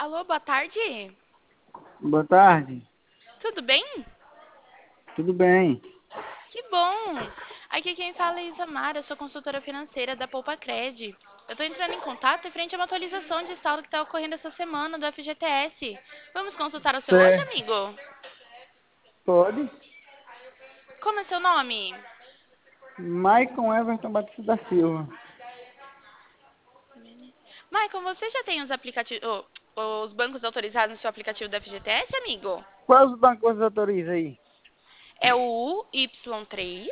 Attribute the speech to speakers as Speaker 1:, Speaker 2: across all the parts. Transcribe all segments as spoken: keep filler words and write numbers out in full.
Speaker 1: Alô, boa tarde.
Speaker 2: Boa tarde.
Speaker 1: Tudo bem?
Speaker 2: Tudo bem?
Speaker 1: Que bom. Aqui quem fala é Isamara, eu sou consultora financeira da Poupa Cred. Eu estou entrando em contato em frente a uma atualização de saldo que está ocorrendo essa semana do F G T S. Vamos consultar o seu hoje,
Speaker 2: Certo.
Speaker 1: amigo?
Speaker 2: Pode?
Speaker 1: Como é seu nome?
Speaker 2: Maicon Everton Batista da Silva.
Speaker 1: Michael, você já tem os aplicativos, os bancos autorizados no seu aplicativo do F G T S, amigo?
Speaker 2: Quais os bancos você autoriza aí?
Speaker 1: É o U Y três.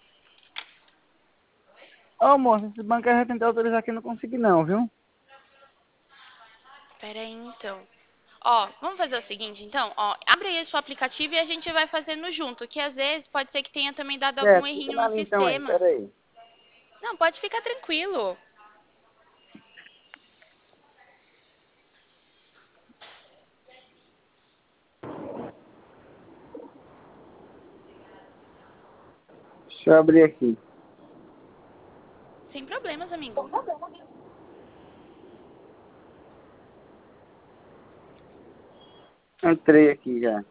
Speaker 2: Ô, moço, esse banco eu já tentei autorizar aqui, não consegui não, viu?
Speaker 1: Pera aí, então. Ó, vamos fazer o seguinte, então, ó, abre aí o seu aplicativo e a gente vai fazendo junto, que às vezes pode ser que tenha também dado algum
Speaker 2: Certo, fica
Speaker 1: errinho
Speaker 2: na
Speaker 1: no
Speaker 2: linha então aí,
Speaker 1: sistema.
Speaker 2: pera aí.
Speaker 1: Não, pode ficar tranquilo.
Speaker 2: Deixa eu abrir aqui.
Speaker 1: Sem problemas, amigo.
Speaker 2: Entrei aqui já.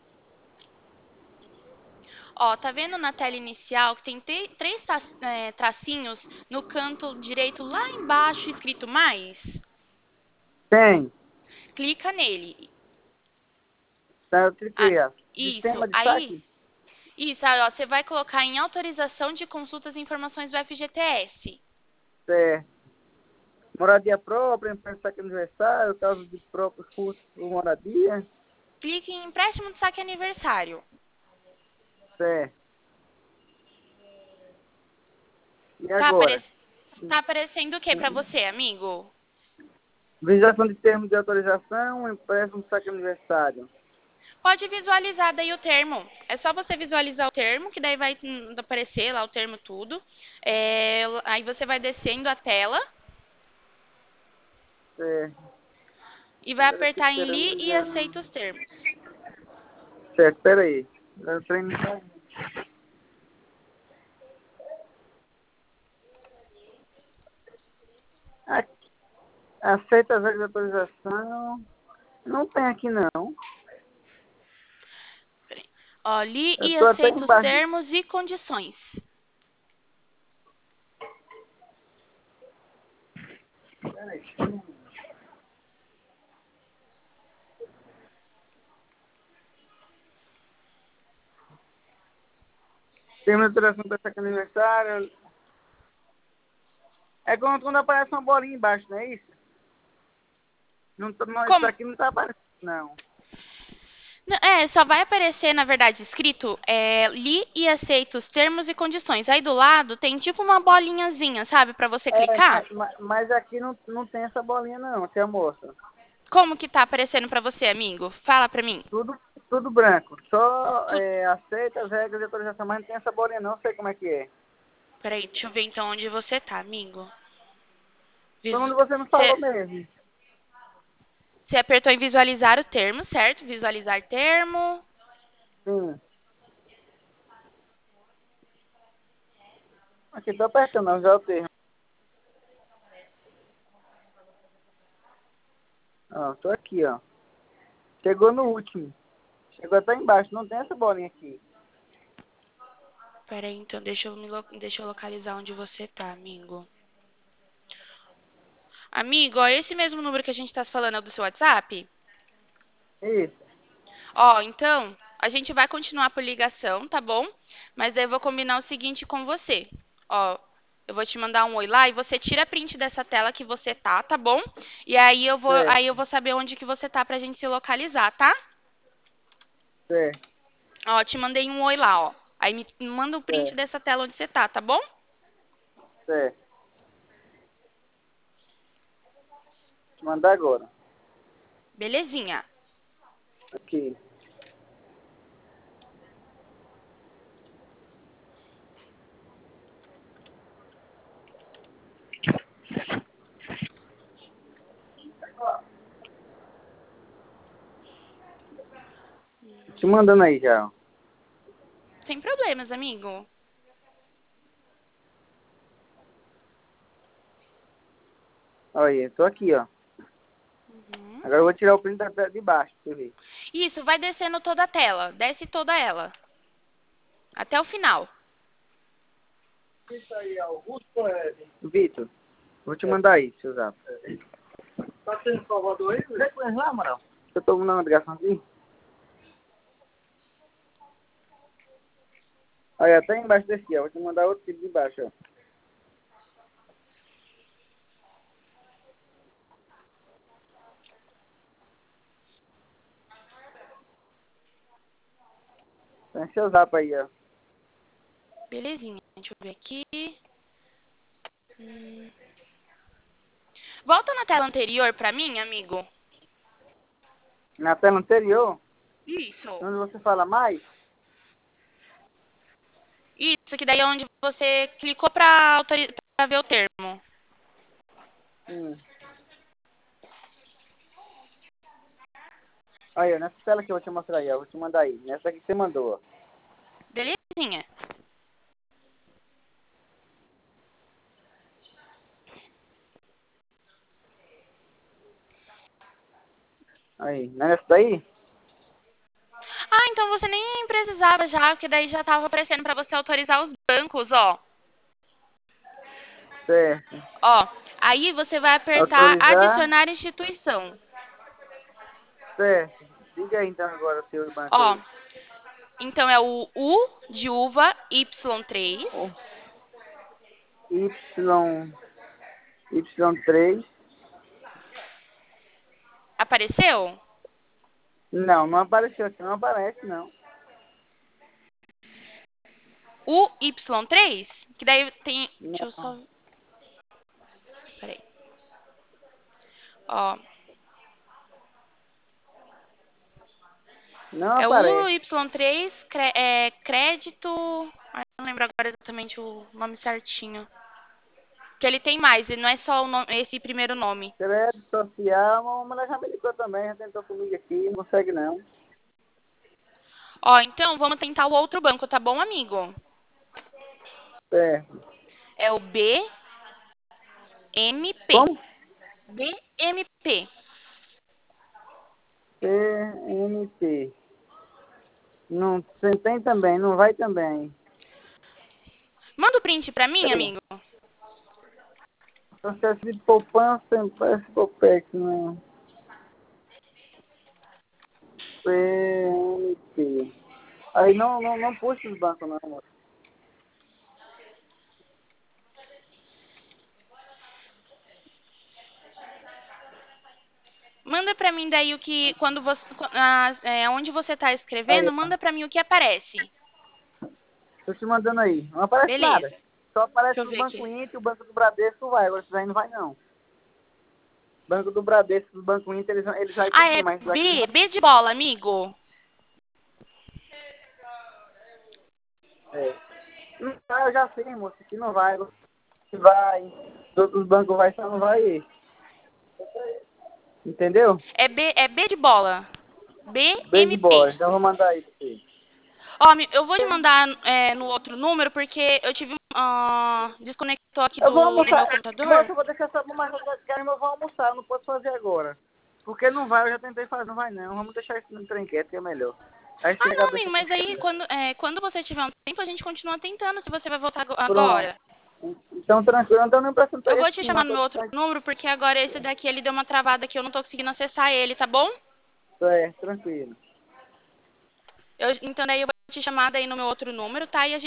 Speaker 1: Ó, tá vendo na tela inicial que tem te- três ta- é, tracinhos no canto direito lá embaixo escrito mais?
Speaker 2: Tem.
Speaker 1: Clica nele.
Speaker 2: Tá, eu
Speaker 1: Ah,
Speaker 2: cliquei, ó.
Speaker 1: isso.
Speaker 2: Sistema de
Speaker 1: Aí,
Speaker 2: saque?
Speaker 1: isso, aí, ó, você vai colocar em autorização de consultas e informações do F G T S.
Speaker 2: Certo. Moradia própria, empresa de saque aniversário, causa de próprios custos por moradia.
Speaker 1: Clique em empréstimo de saque aniversário.
Speaker 2: Certo. E
Speaker 1: Tá, apare...
Speaker 2: agora?
Speaker 1: tá aparecendo o que pra você, amigo?
Speaker 2: Visualização de termos de autorização, empréstimo de saque aniversário.
Speaker 1: Pode visualizar daí o termo. É só você visualizar o termo, que daí vai hum, aparecer lá o termo tudo. É, aí você vai descendo a tela
Speaker 2: Certo.
Speaker 1: e vai
Speaker 2: Agora aqui
Speaker 1: apertar em li
Speaker 2: esperando
Speaker 1: e
Speaker 2: já.
Speaker 1: aceita os termos.
Speaker 2: Certo, pera aí. Eu treino. Aqui, aceita as regras de autorização. Não tem aqui não.
Speaker 1: Ó, li
Speaker 2: Eu
Speaker 1: e
Speaker 2: tô até
Speaker 1: aceita os
Speaker 2: embaixo.
Speaker 1: termos e condições.
Speaker 2: Pera aí. Termo de autorização para saque aniversário. É quando, quando aparece uma bolinha embaixo, não é isso? Não, tá- não, isso
Speaker 1: Como?
Speaker 2: aqui não tá aparecendo, não.
Speaker 1: Não, É, só vai aparecer, na verdade, escrito é, li e aceita os termos e condições. Aí do lado tem tipo uma bolinhazinha, sabe, pra você
Speaker 2: É,
Speaker 1: clicar.
Speaker 2: mas, mas mas aqui não, não tem essa bolinha não, aqui é a moça.
Speaker 1: Como que tá aparecendo pra você, amigo? Fala pra mim.
Speaker 2: Tudo, tudo branco. Só
Speaker 1: Tu-
Speaker 2: é, aceita as regras de autorização, mas não tem essa bolinha não, sei como é que é.
Speaker 1: Peraí, deixa eu ver então onde você tá, amigo.
Speaker 2: Foi
Speaker 1: Visu...
Speaker 2: onde você me falou
Speaker 1: Você
Speaker 2: mesmo.
Speaker 1: você apertou em visualizar o termo, certo? Visualizar termo.
Speaker 2: Sim. Aqui tô apertando, já o termo. Ó, tô aqui, ó. Chegou no último. Chegou até embaixo, não tem essa bolinha aqui.
Speaker 1: Peraí, então deixa eu, me lo... deixa eu localizar onde você tá, amigo. Amigo, ó, esse mesmo número que a gente tá falando é o do seu WhatsApp?
Speaker 2: Isso.
Speaker 1: Ó, então, a gente vai continuar por ligação, tá bom? Mas daí eu vou combinar o seguinte com você. Ó, eu vou te mandar um oi lá e você tira print dessa tela que você tá, tá bom? E aí eu vou, aí
Speaker 2: Certo,
Speaker 1: eu vou saber onde que você tá pra gente se localizar, tá?
Speaker 2: certo,
Speaker 1: Ó, te mandei um oi lá, ó. Aí me manda o print
Speaker 2: certo,
Speaker 1: dessa tela onde você tá, tá bom?
Speaker 2: certo. Vou mandar agora.
Speaker 1: Belezinha.
Speaker 2: Aqui. Te mandando aí já. Ó.
Speaker 1: Sem problemas, amigo.
Speaker 2: Olha, tô aqui, ó.
Speaker 1: Uhum.
Speaker 2: Agora eu vou tirar o print da tela de baixo, pra você ver.
Speaker 1: Isso, vai descendo toda a tela. Desce toda ela. Até o final.
Speaker 2: Isso aí, Augusto é... Vitor, vou te mandar aí, seu zap. Tá sendo Salvador aí? Já conhece lá, Amaral? Eu tô mandando uma ligação aqui. Aí, até embaixo desse, ó. Vou te mandar outro tipo de baixo, ó. Tem seu zap aí, ó.
Speaker 1: Belezinha. Deixa eu ver aqui. Hum. Volta na tela anterior pra mim, amigo.
Speaker 2: Na tela anterior,
Speaker 1: Isso.
Speaker 2: onde você fala mais,
Speaker 1: Isso, que daí é onde você clicou pra, autori- pra ver o termo.
Speaker 2: hum. Aí, ó, nessa tela que eu vou te mostrar aí, ó. Vou te mandar aí. Nessa aqui que você mandou, ó.
Speaker 1: Belezinha.
Speaker 2: Aí, nessa daí?
Speaker 1: Ah, então você nem precisava já, porque daí já tava aparecendo pra você autorizar os bancos, ó.
Speaker 2: Certo.
Speaker 1: Ó, aí você vai apertar
Speaker 2: Autorizar.
Speaker 1: adicionar instituição.
Speaker 2: Certo. Diga aí então agora o seu banco
Speaker 1: Ó,
Speaker 2: aí.
Speaker 1: então é o U de uva Y três.
Speaker 2: Ó, Y, Y três.
Speaker 1: Apareceu?
Speaker 2: Não, não apareceu aqui, não aparece não.
Speaker 1: U Y três? Que daí tem. Deixa eu
Speaker 2: Não,
Speaker 1: só. Peraí. Ó.
Speaker 2: não
Speaker 1: É o
Speaker 2: aparece.
Speaker 1: Y três, cre- é, crédito. Ai, não lembro agora exatamente o nome certinho. Que ele tem mais, ele não é só o nome- esse primeiro nome.
Speaker 2: Crédito social, mas ela já me ligou também, já tentou comigo aqui, não consegue não.
Speaker 1: Ó, então vamos tentar o outro banco, tá bom, amigo?
Speaker 2: Certo.
Speaker 1: É o B M P.
Speaker 2: Como?
Speaker 1: B M P.
Speaker 2: P N P. Não, você tem também, não vai também.
Speaker 1: Manda o print pra mim,
Speaker 2: Peraí.
Speaker 1: amigo.
Speaker 2: Processo de poupança, parece Popex, não. P N P. Aí não, não, não puxa os bancos não, amor.
Speaker 1: Manda pra mim daí o que, quando você, ah, é, onde você tá
Speaker 2: Aí,
Speaker 1: escrevendo,
Speaker 2: ó.
Speaker 1: manda pra mim o que aparece.
Speaker 2: Tô te mandando aí. Não aparece
Speaker 1: Beleza.
Speaker 2: nada. Só
Speaker 1: Deixa
Speaker 2: aparece
Speaker 1: eu
Speaker 2: o
Speaker 1: ver
Speaker 2: Banco
Speaker 1: aqui.
Speaker 2: Inter e o Banco do Bradesco vai. Agora isso aí não vai não. Banco do Bradesco e o Banco Inter, eles, eles vai
Speaker 1: Ah,
Speaker 2: tudinho,
Speaker 1: é
Speaker 2: mas daqui não
Speaker 1: B,
Speaker 2: vai.
Speaker 1: B de bola, amigo.
Speaker 2: É. Não vai, eu já sei, moço. Aqui não vai. Aqui vai. Os outros bancos vai, só não vai esse. Entendeu?
Speaker 1: É B, é B de bola.
Speaker 2: Beijo
Speaker 1: B M P.
Speaker 2: bola. Então eu vou mandar aí pra você.
Speaker 1: Ó, mi- eu vou te mandar é, no outro número porque eu tive ah, desconectou aqui
Speaker 2: Eu vou
Speaker 1: do, do meu
Speaker 2: almoçar.
Speaker 1: computador.
Speaker 2: Moço, eu vou deixar essa mas eu quero, eu vou almoçar. Eu não posso fazer agora. Porque não vai, eu já tentei fazer, não vai não. Vamos deixar isso no trem quieto, que é melhor. Aí
Speaker 1: Ah,
Speaker 2: chega a
Speaker 1: não,
Speaker 2: cabeça
Speaker 1: amigo,
Speaker 2: com
Speaker 1: mas aí quando, é, quando você tiver um tempo, a gente continua tentando se você vai voltar ago-
Speaker 2: pronto.
Speaker 1: agora.
Speaker 2: Então tranquilo, não tô nem prestando
Speaker 1: Eu vou
Speaker 2: esse
Speaker 1: te
Speaker 2: aqui
Speaker 1: chamar
Speaker 2: não.
Speaker 1: no
Speaker 2: Tô
Speaker 1: meu outro número porque agora esse daqui ele deu uma travada que eu não tô conseguindo acessar ele, tá bom?
Speaker 2: é, tranquilo.
Speaker 1: Eu, então daí eu vou te chamar daí no meu outro número, tá? E a